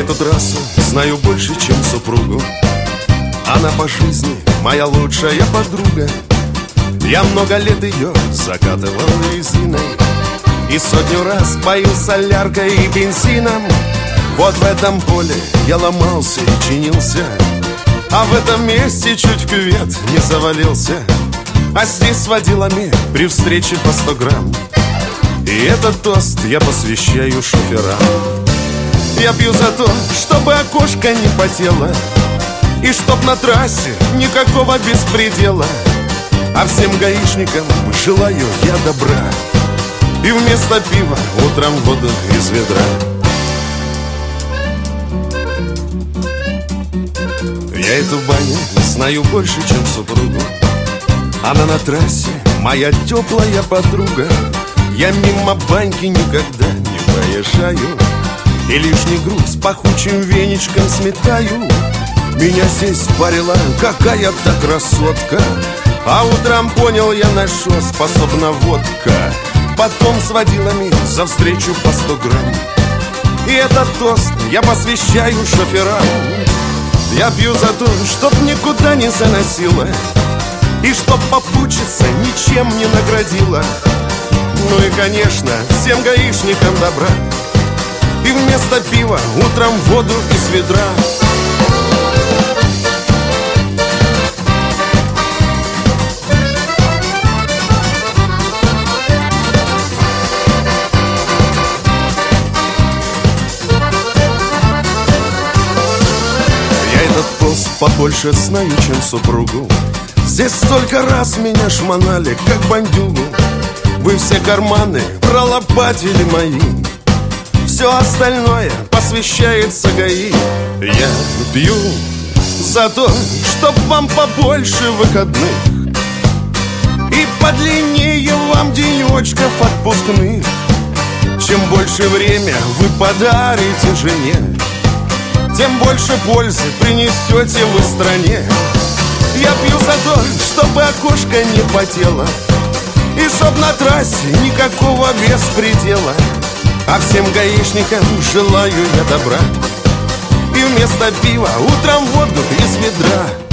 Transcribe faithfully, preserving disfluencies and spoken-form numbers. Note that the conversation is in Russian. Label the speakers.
Speaker 1: эту трассу знаю больше, чем супругу. Она по жизни моя лучшая подруга. Я много лет ее закатывал резиной и сотню раз пою соляркой и бензином. Вот в этом поле я ломался и чинился, а в этом месте чуть в кювет не завалился. А здесь с водилами при встрече по сто грамм. И этот тост я посвящаю шоферам. Я пью за то, чтобы окошко не потело, и чтоб на трассе никакого беспредела. А всем гаишникам желаю я добра, и вместо пива утром воду из ведра. Я эту баню знаю больше, чем супругу. Она на трассе моя теплая подруга. Я мимо баньки никогда не проезжаю, и лишний груз пахучим веничком сметаю. Меня здесь парила какая-то красотка, а утром понял я, на что способна водка. Потом с водилами за встречу по сто грамм. И этот тост я посвящаю шоферам. Я пью за то, чтоб никуда не заносило, и чтоб попутчица ничем не наградила. Ну и, конечно, всем гаишникам добра, и вместо пива утром воду из ведра. Я этот пост побольше знаю, чем супругу. Здесь столько раз меня шмонали, как бандюгу. Вы все карманы пролопатили мои, все остальное посвящается ГАИ. Я пью за то, чтоб вам побольше выходных, и подлиннее вам денечков отпускных. Чем больше время вы подарите жене, тем больше пользы принесете вы стране. Я пью за то, чтобы окошко не потело, и чтоб на трассе никакого беспредела. А всем гаишникам желаю я добра, и вместо пива утром воду из ведра.